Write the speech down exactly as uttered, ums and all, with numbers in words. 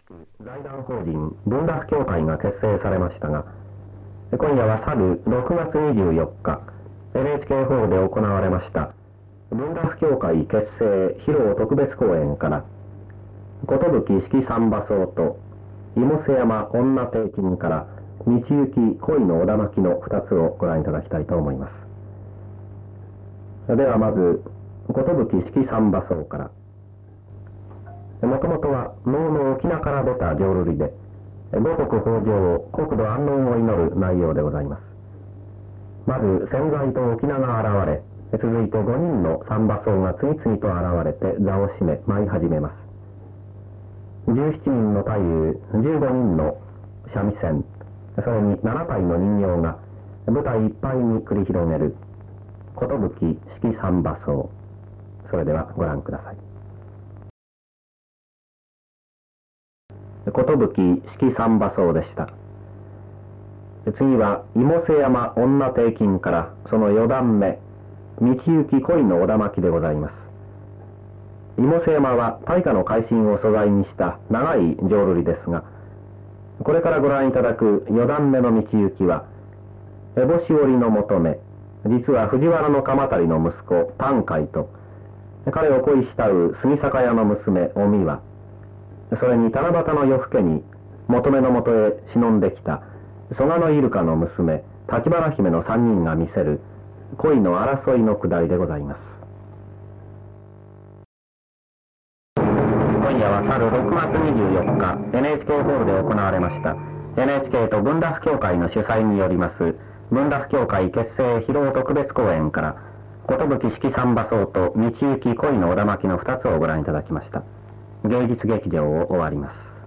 財団法人文楽協会が結成されましたが、今夜は去るろくがつにじゅうよっか エヌエイチケー ホールで行われました文楽協会結成披露特別公演から寿式三馬荘と妹背山女定金から道行き恋のおだまきのふたつをご覧いただきたいと思います。ではまず寿式三馬荘から。もともとは能の沖縄から出た浄瑠璃で五穀豊穣国土安穏を祈る内容でございます。まず潜在と沖縄が現れ、続いてごにんの三馬荘が次々と現れて座を占め舞い始めます。じゅうななにんの太夫、じゅうごにんの三味線、それにななたいの人形が舞台いっぱいに繰り広げる寿式三馬荘。それではご覧ください。寿式三馬荘でした。次は妹背山女定金からそのよだんめ道行き恋のおだまきでございます。妹背山は大化の改新を素材にした長い浄瑠璃ですが、これからご覧いただくよだんめの道行きは烏帽子織の求め、実は藤原の鎌足の息子丹海と彼を恋慕う杉坂屋の娘お美和、それに七夕の夜更けに求めのもとへ忍んできた蘇我のイルカの娘立花姫の三人が見せる恋の争いのくだりでございます。今夜は去るろくがつにじゅうよっか エヌエイチケー ホールで行われました エヌエイチケー と文楽協会の主催によります文楽協会結成披露特別公演から寿式三馬荘と道行き恋のおだまきのふたつをご覧いただきました。芸術劇場を終わります。